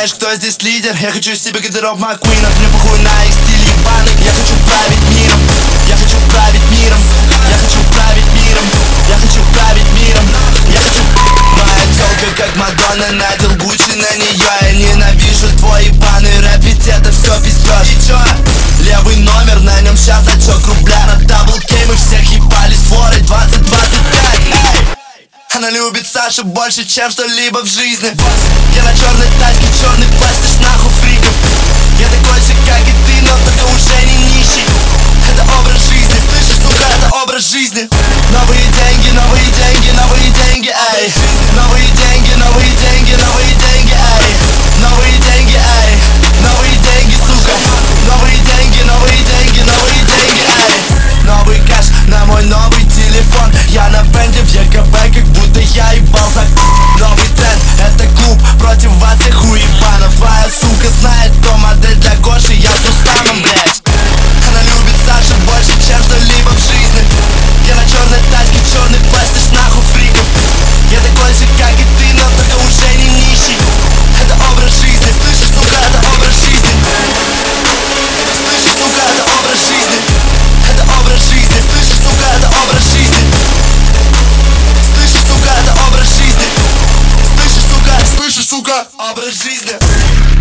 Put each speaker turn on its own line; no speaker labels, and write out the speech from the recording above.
знаешь, кто здесь лидер? Я хочу себе гардероб Маккуинов. Мне похуй на их стиль ебаный. Я хочу править миром. Я хочу править миром. Я хочу править миром. Я хочу править миром. Я хочу. Моя тёлка как Мадонна, надел Гуччи на неё. Я ненавижу твой ебаный рэп, ведь это всё пиздёж. И чё? Левый номер, на нём щас очок рубля. На даблкей мы всех ебали с форой 2025. Она любит Сашу больше, чем что-либо в жизни. Я на черной тачке, черный пластишь нахуй фриков. Я такой же, как и ты, но только уже не нищий. Это образ жизни, слышишь, сука, это образ жизни. Новые деньги, новые деньги, новые деньги, эй. Новые деньги, новые деньги, новые деньги, эй. Новые деньги, эй. Новые деньги, сука. Новые деньги, новые деньги, новые деньги, эй. Новый кэш на мой новый телефон. Я на бенде в ЕКБ, как будто я ебал за. Новый тренд, это клуб против вас всех уебанов. Твоя сука знает, кто модель для Гоши, я с Рустамом, блять. Она любит Сашу больше, чем что-либо в жизни. Я на черной тачке, черный пластишь нахуй фриков. Я такой же, как и ты, но только уже не нищий. Это образ жизни, слышишь, сука, это образ жизни. Слышишь, сука, это образ жизни. Это образ жизни, слышишь, сука, это образ жизни. Слышишь, сука, это образ жизни. Слышишь, сука, образ жизни.